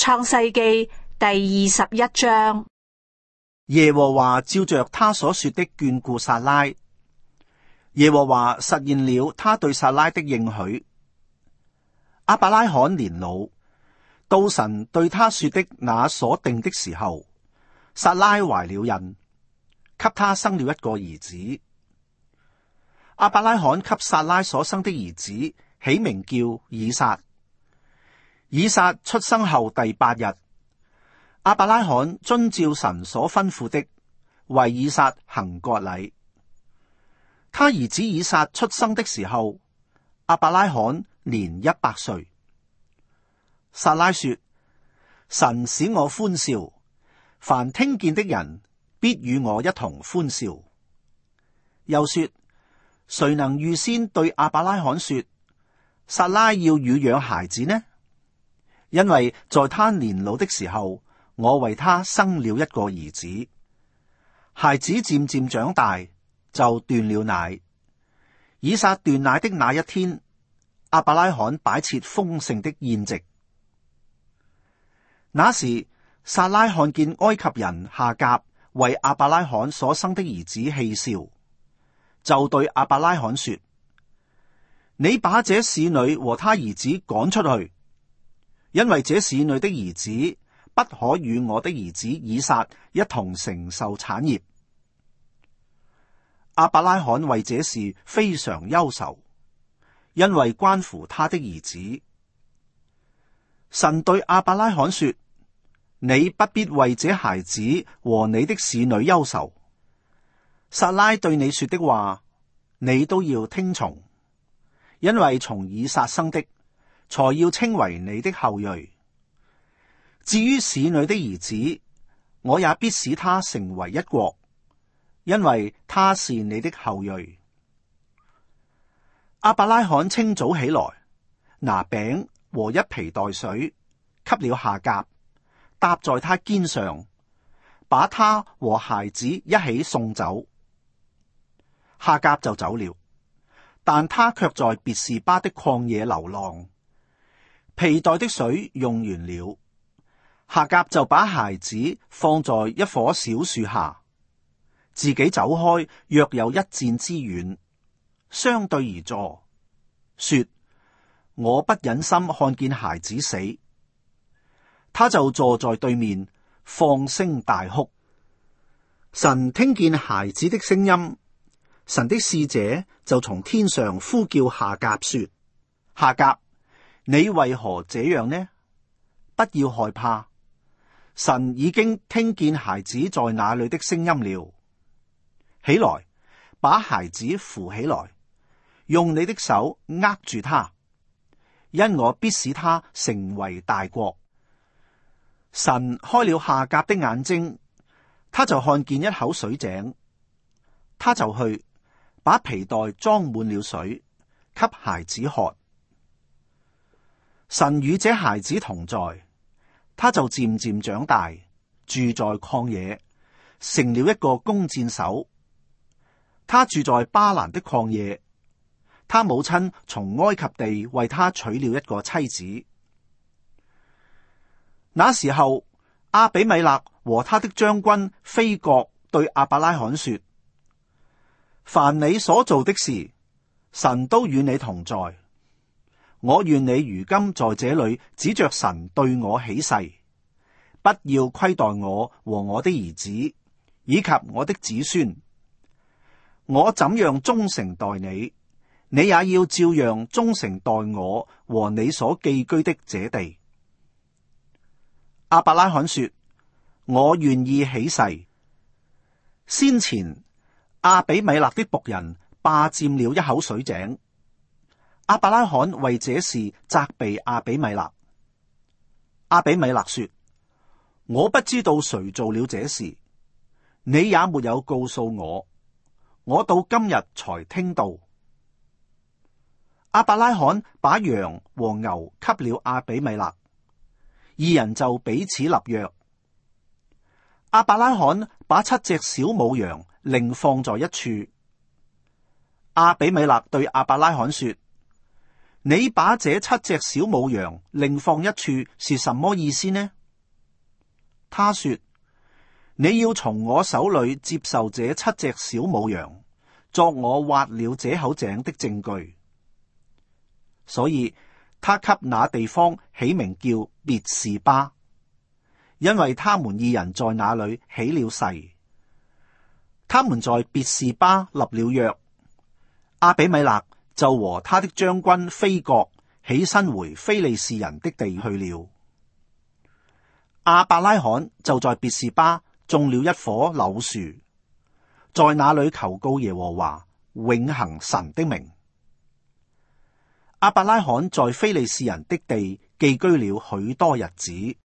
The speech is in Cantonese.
創世記第21章。 耶和華照着他所說的眷顧撒拉，耶和華實現了他對撒拉的應許。亞伯拉罕年老，到神對他說的那所定的時候，撒拉懷了孕，給他生了一個兒子。亞伯拉罕給撒拉所生的兒子起名叫以撒。以撒出生後第8日，亞伯拉罕遵照神所吩咐的，為以撒行割禮。他兒子以撒出生的時候，亞伯拉罕年100歲。撒拉說：神使我歡笑，凡聽見的人必與我一同歡笑。又說：誰能預先對亞伯拉罕說，撒拉要乳養孩子呢？因為在他年老的時候，我為他生了一個兒子。孩子漸漸長大，就斷了奶。以撒斷奶的那一天，亞伯拉罕擺設豐盛的宴席。那時，撒拉看見埃及人夏甲為亞伯拉罕所生的兒子戲笑，就對亞伯拉罕說：你把這使女和她兒子趕出去，因為這使女的兒子不可與我的兒子以撒一同承受產業。亞伯拉罕為這事非常憂愁，因為關乎他的兒子。神對亞伯拉罕說：你不必為這孩子和你的使女憂愁。撒拉對你說的話，你都要聽從，因為從以撒生的，才要稱為你的後裔。至於使女的兒子，我也必使他成為一國，因為他是你的後裔。亞伯拉罕清早起來，拿餅和一皮袋水，給了夏甲，搭在他肩上，把他和孩子一起送走。夏甲就走了，但他卻在別是巴的曠野流浪。皮袋的水用完了，夏甲就把孩子放在一棵小樹下，自己走開約有1箭之遠，相對而坐，說：我不忍心看見孩子死。他就坐在對面，放聲大哭。神聽見孩子的聲音，神的使者就從天上呼叫夏甲說：夏甲，你為何這樣呢？不要害怕，神已經聽見孩子在那裏的聲音了。起來，把孩子扶起來，用你的手握住他，因我必使他成為大國。神開了夏甲的眼睛，他就看見一口水井，他就去把皮袋裝滿了水，給孩子喝。神與這孩子同在，他就漸漸長大，住在曠野，成了一個弓箭手。他住在巴蘭的曠野，他母親從埃及地為他娶了一個妻子。那時候，亞比米勒和他的將軍非國對亞伯拉罕說：凡你所做的事，神都與你同在。我願你如今在這裏指着神對我起誓，不要虧待我和我的兒子，以及我的子孫。我怎樣忠誠待你，你也要照樣忠誠待我和你所寄居的這地。亞伯拉罕說：我願意起誓。先前亞比米勒的僕人霸佔了一口水井，亞伯拉罕為這事責備亞比米勒。亞比米勒說：我不知道誰做了這事，你也沒有告訴我，我到今日才聽到。亞伯拉罕把羊和牛給了亞比米勒，二人就彼此立約。亞伯拉罕把7隻小母羊另放在一處。亞比米勒對亞伯拉罕說：你把這7隻小母羊另放一處是什麼意思呢？ 他說：你要從我手裏接受這7隻小母羊，作我挖了這口井的證據。所以他給那地方起名叫別是巴，因為他們二人在那裏起了誓。他們在別是巴立了約，亞比米勒就和他的將軍非國起身回非利士人的地去了。亞伯拉罕就在別是巴種了一棵柳樹，在那裏求告耶和華永恆神的名。亞伯拉罕在非利士人的地寄居了許多日子。